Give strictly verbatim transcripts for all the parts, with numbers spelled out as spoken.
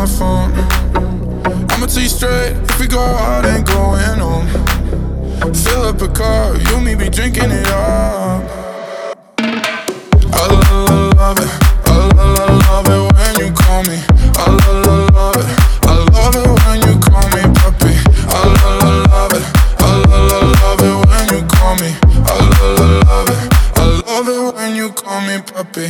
my phone. I'ma tell you straight, if we go out, ain't going home. Fill up a car, you and me be drinking it up. I love, love it, I love, love it when you call me. I love, love it, I love it when you call me puppy. I love, love it, I love, love it when you call me. I love, love it, I love it when you call me puppy.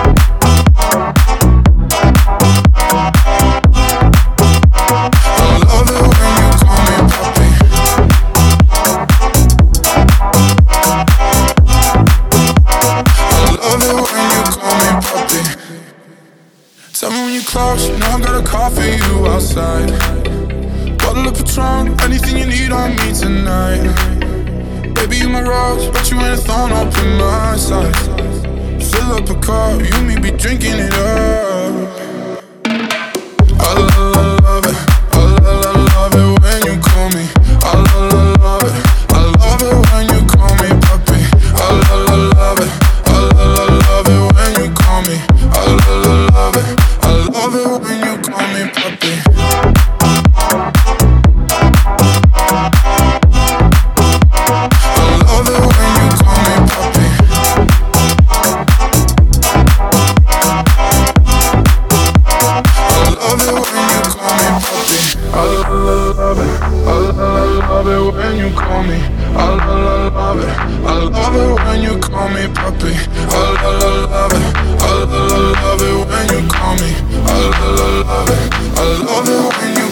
Tell me when you close, you know I got a call for you outside. Bottle of Patron, anything you need on me tonight. Baby, you my rose, but you ain't a thorn up in my side. Fill up a car, you and me be drinking it up. I love, love it, I love, love it when you call me. I love, love it, I love it when you call me puppy. I love, love it, I love, love it when you call me. I love, love it, I love it when you call me puppy. I love it when you call me puppy. I love it when you call me puppy. I love it, I love it when you call me. I love it, I love it when you call me puppy. I love it, I love it when you call me. I love it, I love it when you